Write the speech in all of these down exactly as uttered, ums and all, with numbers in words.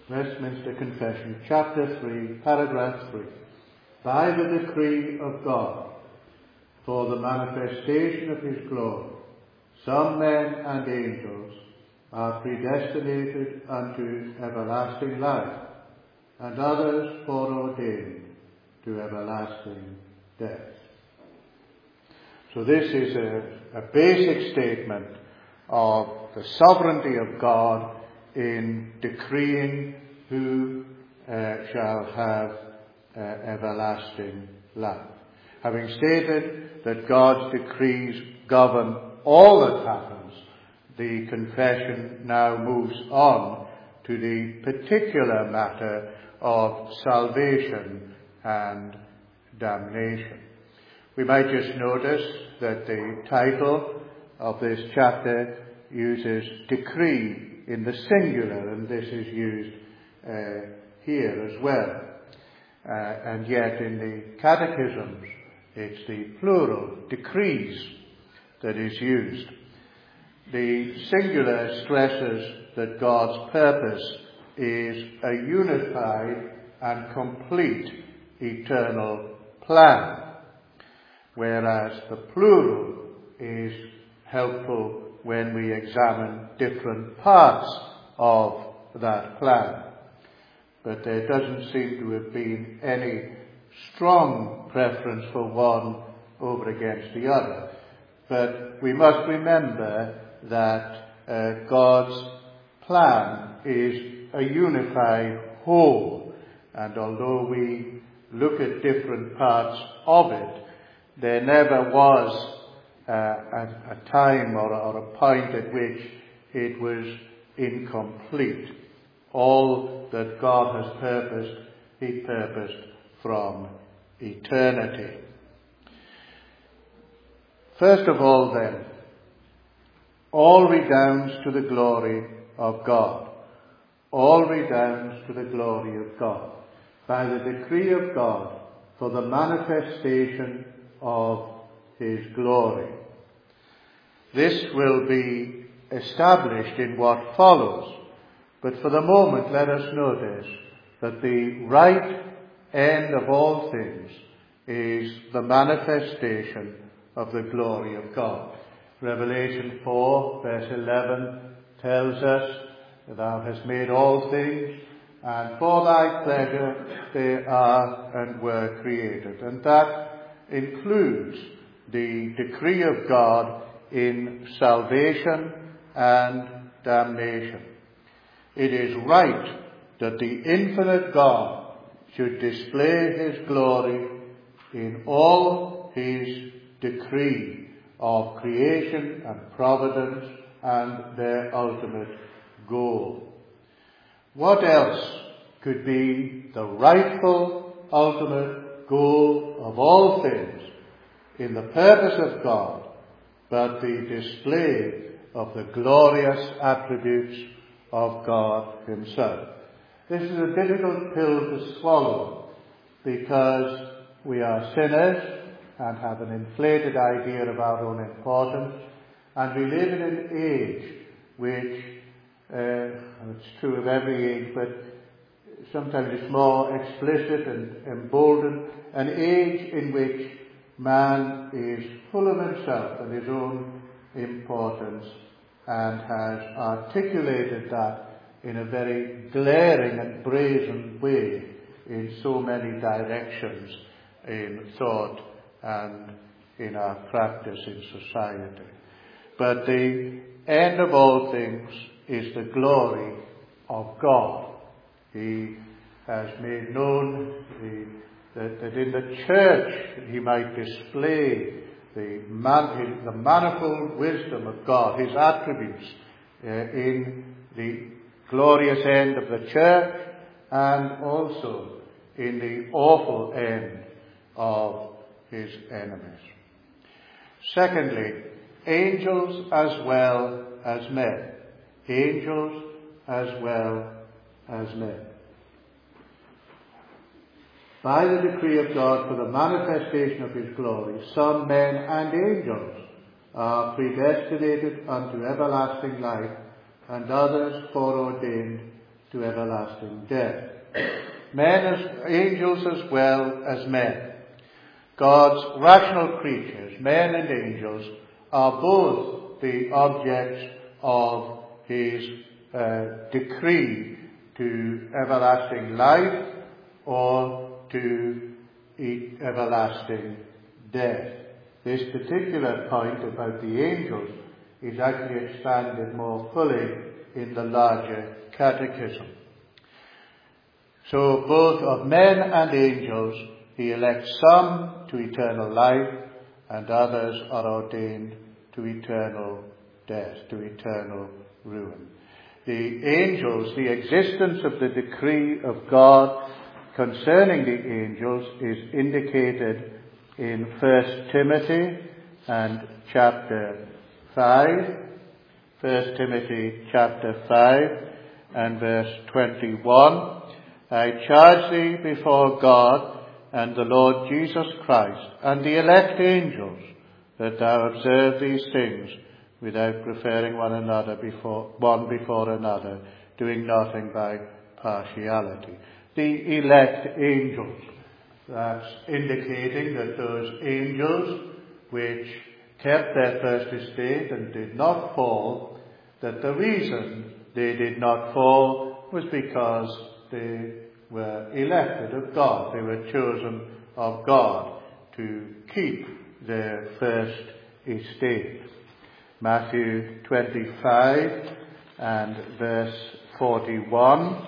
Westminster Confession, chapter three, paragraph three. By the decree of God, for the manifestation of his glory, some men and angels are predestinated unto everlasting life, and others foreordained to everlasting death. So this is a, a basic statement of the sovereignty of God in decreeing who uh, shall have uh, everlasting life. Having stated that God's decrees govern all that happens, the confession now moves on to the particular matter of salvation and damnation. We might just notice that the title of this chapter uses decree in the singular, and this is used uh, here as well. Uh, and yet in the catechisms, it's the plural, decrees, that is used. The singular stresses that God's purpose is a unified and complete eternal plan, whereas the plural is helpful when we examine different parts of that plan. But there doesn't seem to have been any strong preference for one over against the other. But we must remember that uh, God's plan is a unified whole. And although we look at different parts of it, there never was uh, a, a time or, or a point at which it was incomplete. All that God has purposed, he purposed from eternity. First of all then, all redounds to the glory of God. All redounds to the glory of God. By the decree of God, for the manifestation of his glory. This will be established in what follows. But for the moment, let us notice that the right end of all things is the manifestation of the glory of God. Revelation four, verse eleven tells us, thou hast made all things, and for thy pleasure they are and were created. And that includes the decree of God in salvation and damnation. It is right that the infinite God should display his glory in all his decree of creation and providence and their ultimate goal. What else could be the rightful ultimate goal of all things in the purpose of God but the display of the glorious attributes of God himself? This is a difficult pill to swallow because we are sinners and have an inflated idea of our own importance, and we live in an age which, uh, it's true of every age, but sometimes it's more explicit and emboldened, an age in which man is full of himself and his own importance, and has articulated that in a very glaring and brazen way in so many directions in thought and in our practice in society. But the end of all things is the glory of God. He has made known the, that, that in the church he might display the, man, the manifold wisdom of God, his attributes uh, in the glorious end of the church, and also in the awful end of his enemies. Secondly, angels as well as men. Angels as well as men. By the decree of God for the manifestation of his glory, some men and angels are predestinated unto everlasting life, and others foreordained to everlasting death. Men as angels as well as men. God's rational creatures, men and angels, are both the objects of his uh, decree to everlasting life or to e- everlasting death. This particular point about the angels is actually expanded more fully in the larger catechism. So both of men and angels, he elects some to eternal life, and others are ordained to eternal death, to eternal ruin. The angels, the existence of the decree of God concerning the angels is indicated in First Timothy and chapter five. First Timothy chapter five and verse twenty-one. I charge thee before God and the Lord Jesus Christ and the elect angels that thou observe these things without preferring one another before one before another, doing nothing by partiality. The elect angels. That's indicating that those angels which kept their first estate and did not fall, that the reason they did not fall was because they were elected of God. They were chosen of God to keep their first estate. Matthew twenty-five and verse forty-one.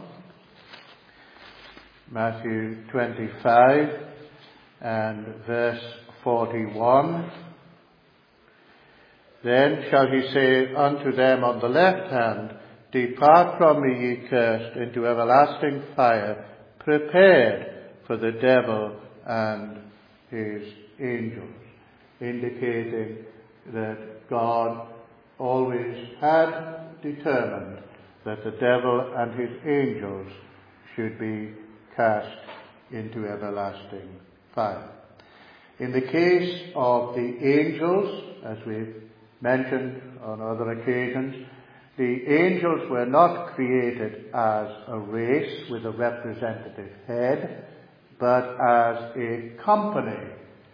Matthew twenty-five and verse forty-one. Then shall he say unto them on the left hand, Depart from me, ye cursed, into everlasting fire, prepared for the devil and his angels, indicating that God always had determined that the devil and his angels should be cast into everlasting fire. In the case of the angels, as we've mentioned on other occasions, the angels were not created as a race with a representative head, but as a company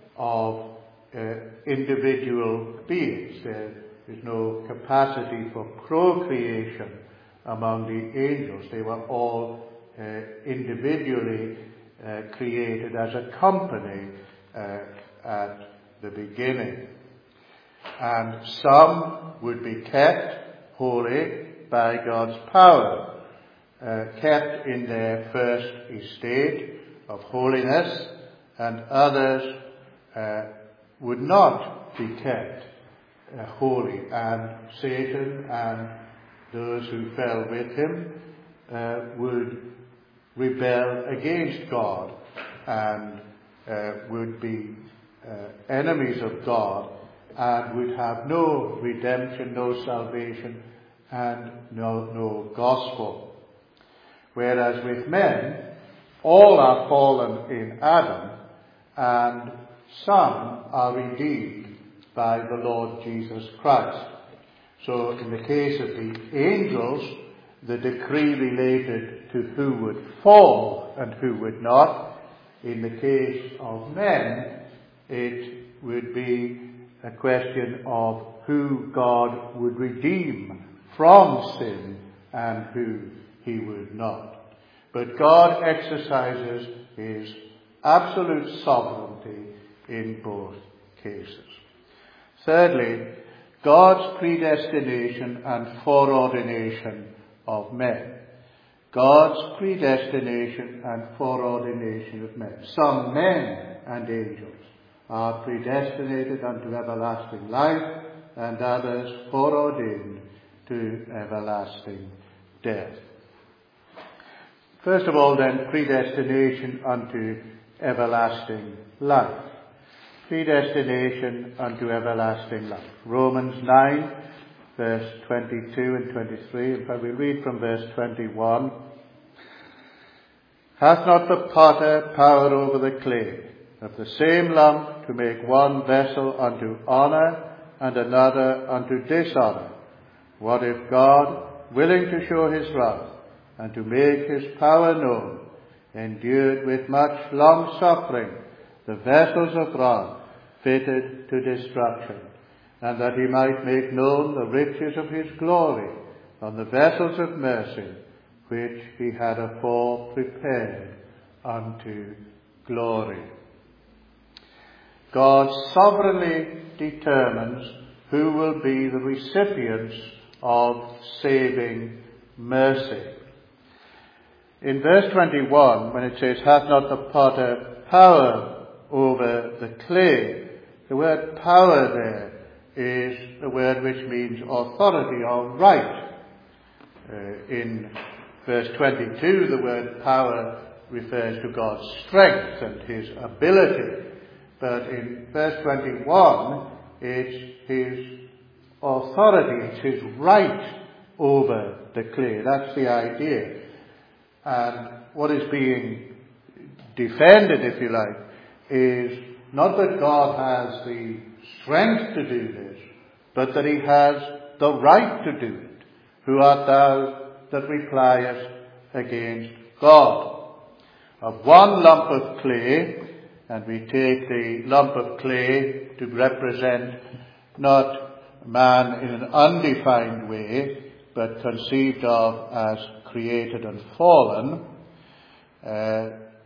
of uh, individual beings. There is no capacity for procreation among the angels. They were all uh, individually uh, created as a company uh, at the beginning. And some would be kept holy by God's power, uh, kept in their first estate of holiness, and others uh, would not be kept uh, holy, and Satan and those who fell with him uh, would rebel against God and uh, would be uh, enemies of God and would have no redemption, no salvation, and no, no gospel. Whereas with men, all are fallen in Adam, and some are redeemed by the Lord Jesus Christ. So in the case of the angels, the decree related to who would fall and who would not. In the case of men, it would be a question of who God would redeem from sin and who he would not. But God exercises his absolute sovereignty in both cases. Thirdly, God's predestination and foreordination of men. God's predestination and foreordination of men. Some men and angels are predestinated unto everlasting life, and others foreordained to everlasting death. First of all, then, predestination unto everlasting life. Predestination unto everlasting life. Romans nine, verse twenty-two and twenty-three. In fact, we read from verse twenty-one. Hath not the potter power over the clay, of the same lump to make one vessel unto honour and another unto dishonour? What if God, willing to show his wrath, and to make his power known, endured with much long suffering the vessels of wrath fitted to destruction, and that he might make known the riches of his glory on the vessels of mercy, which he had afore prepared unto glory. God sovereignly determines who will be the recipients of saving mercy. In verse twenty-one, when it says, hath not the potter power over the clay, the word power there is the word which means authority or right. Uh, in verse twenty-two, the word power refers to God's strength and his ability. But in verse twenty-one, it's his authority, it's his right over the clay. That's the idea. And what is being defended, if you like, is not that God has the strength to do this, but that he has the right to do it. Who art thou that repliest against God? Of one lump of clay, and we take the lump of clay to represent not man in an undefined way, but conceived of as created and fallen, uh,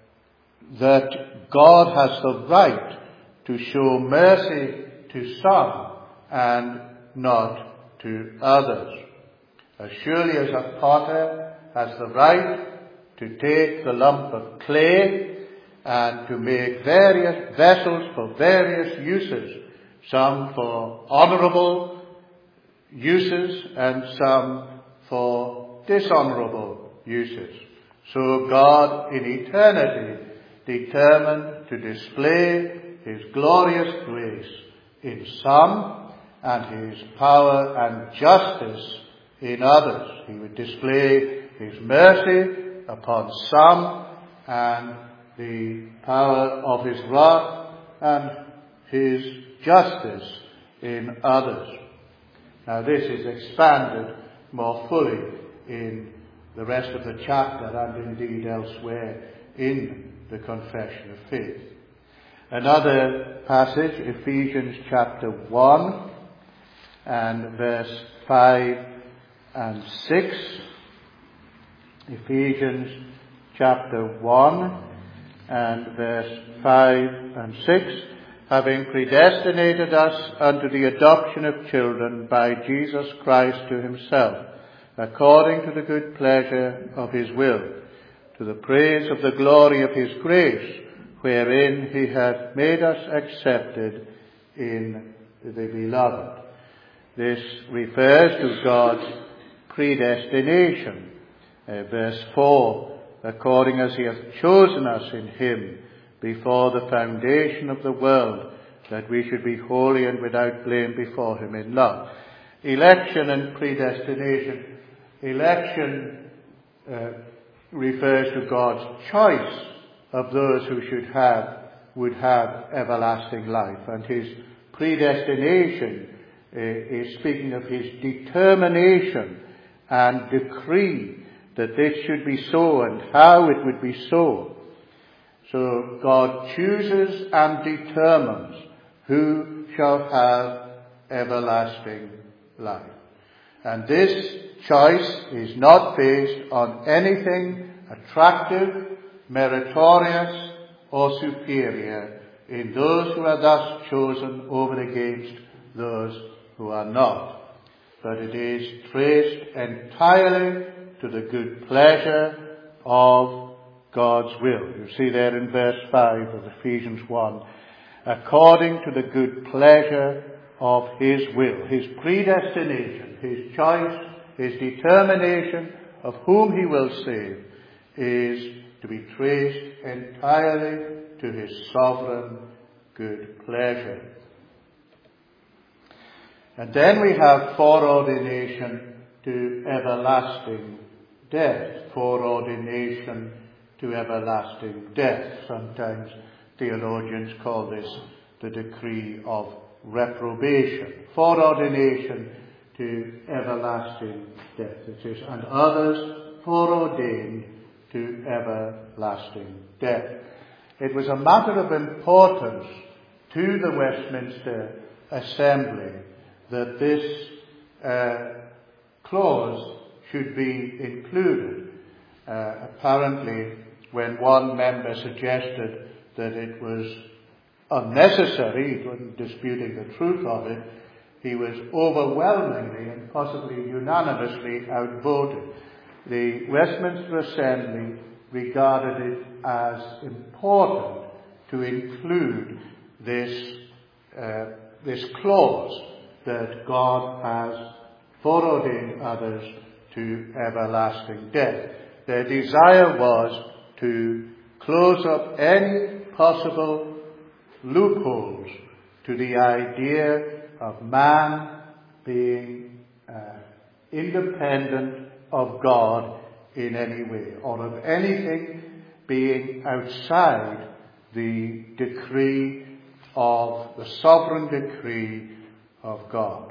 that God has the right to show mercy to some and not to others. As surely as a potter has the right to take the lump of clay and to make various vessels for various uses, some for honourable uses and some for dishonourable uses. So God in eternity determined to display his glorious grace in some and his power and justice in others. He would display his mercy upon some and the power of his wrath and his justice in others. Now this is expanded more fully in the rest of the chapter and indeed elsewhere in the Confession of Faith. Another passage, Ephesians chapter one and verse five and six. Ephesians chapter one and verse five and six. Having predestinated us unto the adoption of children by Jesus Christ to himself, according to the good pleasure of his will, to the praise of the glory of his grace, wherein he hath made us accepted in the beloved. This refers to God's predestination. Uh, verse four, according as he hath chosen us in him before the foundation of the world, that we should be holy and without blame before him in love. Election and predestination. Election uh, refers to God's choice of those who should have, would have everlasting life. And his predestination uh, is speaking of his determination and decree that this should be so and how it would be so. So God chooses and determines who shall have everlasting life. And this choice is not based on anything attractive, meritorious, or superior in those who are thus chosen over against those who are not. But it is traced entirely to the good pleasure of God's will. You see there in verse five of Ephesians one, according to the good pleasure of his will, his predestination, his choice, his determination of whom he will save is to be traced entirely to his sovereign good pleasure. And then we have foreordination to everlasting death. Foreordination to everlasting death. Sometimes theologians call this the decree of reprobation. Foreordination to everlasting death. It says, and others foreordained to everlasting death. It was a matter of importance to the Westminster Assembly that this uh, clause should be included. Uh, apparently, when one member suggested that it was unnecessary, he wasn't disputing the truth of it, he was overwhelmingly and possibly unanimously outvoted. The Westminster Assembly regarded it as important to include this, uh, this clause that God has foreordained others to everlasting death. Their desire was to close up any possible loopholes to the idea of man being uh, independent of God in any way, or of anything being outside the decree of the sovereign decree of God.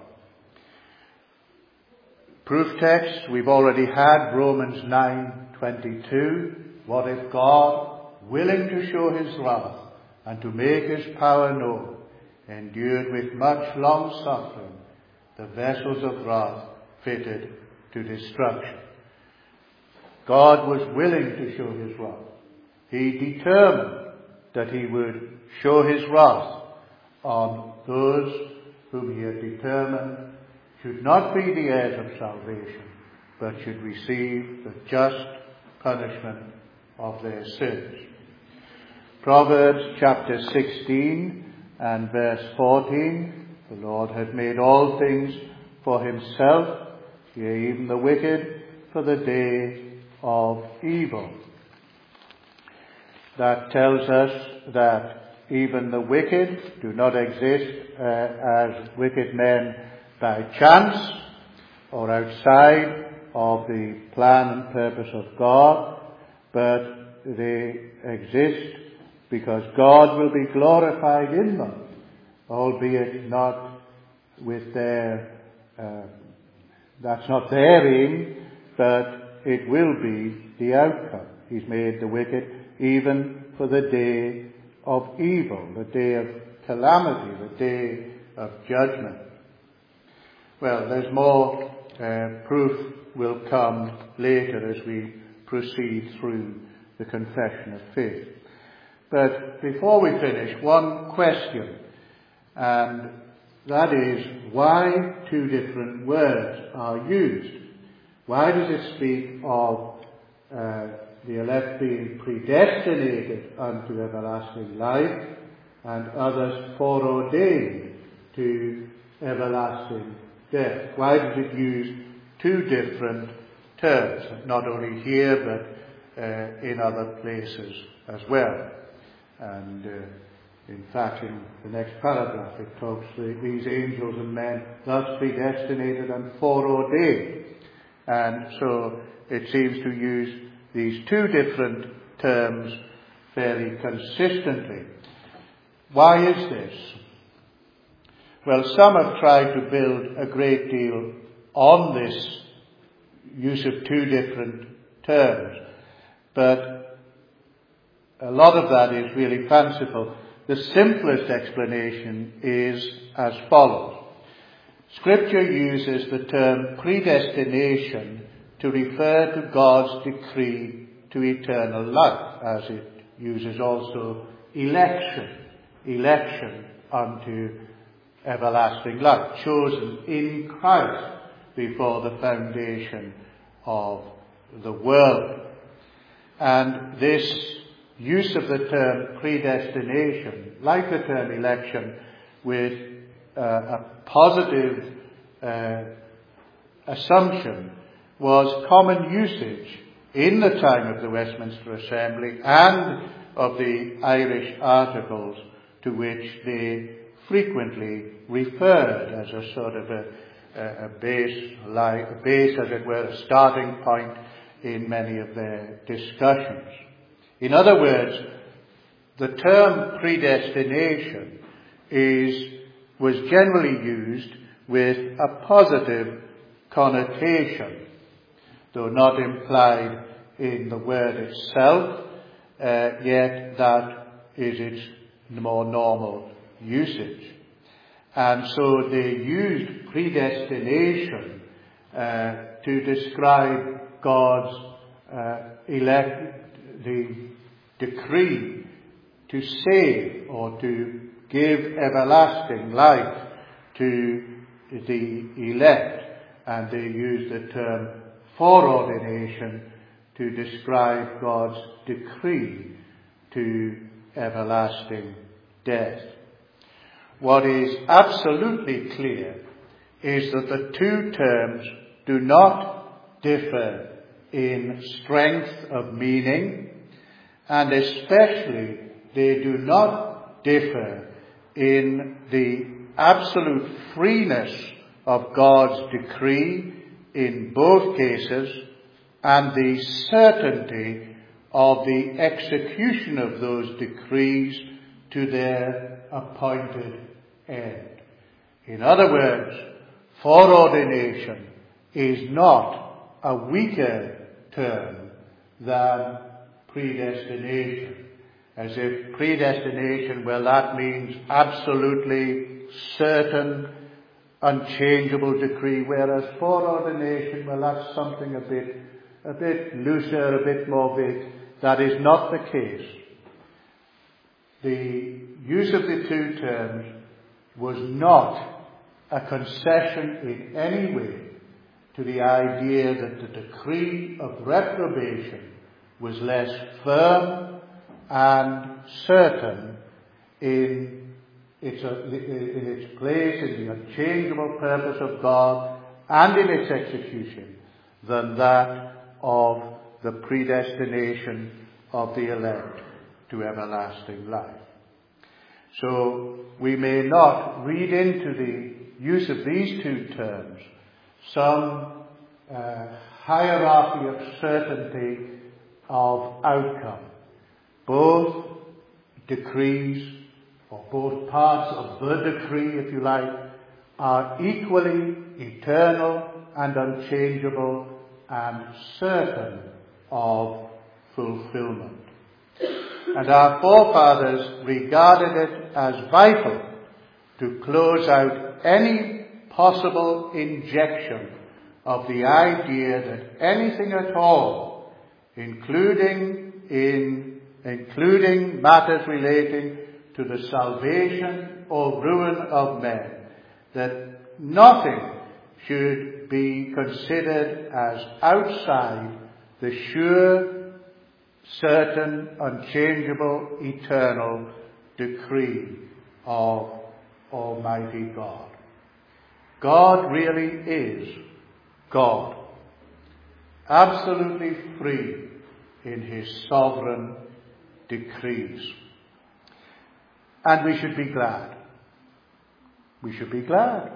Proof text we've already had, Romans nine twenty-two. What if God, willing to show his wrath and to make his power known, endured with much long suffering the vessels of wrath fitted to destruction? God was willing to show his wrath. He determined that he would show his wrath on those whom he had determined should not be the heirs of salvation, but should receive the just punishment of their sins. Proverbs chapter sixteen and verse fourteen, the Lord hath made all things for himself, yea, even the wicked for the day of evil. That tells us that even the wicked do not exist uh, as wicked men by chance or outside of the plan and purpose of God, but they exist because God will be glorified in them, albeit not with their, uh, that's not their aim, but it will be the outcome. He's made the wicked even for the day of evil, the day of calamity, the day of judgment. Well, there's more uh, proof will come later as we proceed through the confession of faith. But before we finish, one question, and that is, why two different words are used? Why does it speak of uh, the elect being predestinated unto everlasting life and others foreordained to everlasting death? Why does it use two different terms, not only here but uh, in other places as well? And uh, in fact, in the next paragraph it talks that these angels and men thus predestinated and foreordained. And so it seems to use these two different terms fairly consistently. Why is this? Well, some have tried to build a great deal on this use of two different terms, but a lot of that is really fanciful. The simplest explanation is as follows. Scripture uses the term predestination to refer to God's decree to eternal life, as it uses also election, election unto everlasting life, chosen in Christ before the foundation of the world. And this use of the term predestination, like the term election, with uh, a positive uh, assumption, was common usage in the time of the Westminster Assembly and of the Irish Articles, to which they frequently referred as a sort of a, a base, like, a base, as it were, a starting point in many of their discussions. In other words, the term predestination is was generally used with a positive connotation. though not implied in the word itself, uh, yet that is its more normal usage. And so they used predestination uh, to describe God's uh, elect, the decree to save or to give everlasting life to the elect. And they used the term foreordination to describe God's decree to everlasting death. What is absolutely clear is that the two terms do not differ in strength of meaning, and especially they do not differ in the absolute freeness of God's decree in both cases, and the certainty of the execution of those decrees to their appointed end. In other words, foreordination is not a weaker term than predestination. As if predestination, well, that means absolutely certain, unchangeable decree, whereas foreordination, well, that's something a bit, a bit looser, a bit more vague. That is not the case. The use of the two terms was not a concession in any way to the idea that the decree of reprobation was less firm and certain in its, in its place, in the unchangeable purpose of God, and in its execution than that of the predestination of the elect to everlasting life. So we may not read into the use of these two terms some uh, hierarchy of certainty of outcome. Both decrees, or both parts of the decree, if you like, are equally eternal and unchangeable and certain of fulfillment. And our forefathers regarded it as vital to close out any possible injection of the idea that anything at all, including in including matters relating to the salvation or ruin of men, that nothing should be considered as outside the sure, certain, unchangeable, eternal decree of Almighty God. God really is God, absolutely free in his sovereign decrees. And we should be glad. We should be glad.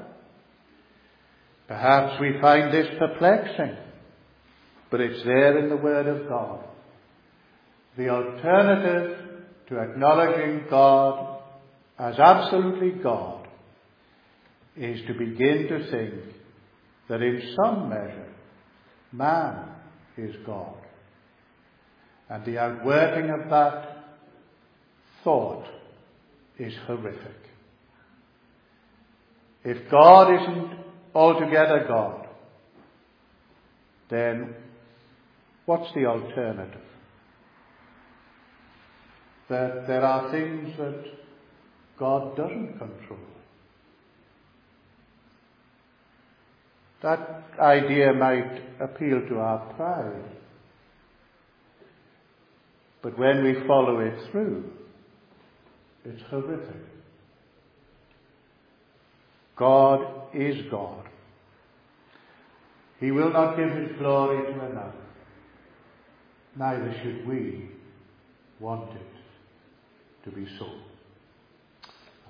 Perhaps we find this perplexing, but it's there in the Word of God. The alternative to acknowledging God as absolutely God is to begin to think that in some measure man is God. And the outworking of that thought is horrific. If God isn't altogether God, then what's the alternative? That there are things that God doesn't control. That idea might appeal to our pride. But when we follow it through, it's horrific. God is God. He will not give his glory to another. Neither should we want it to be so.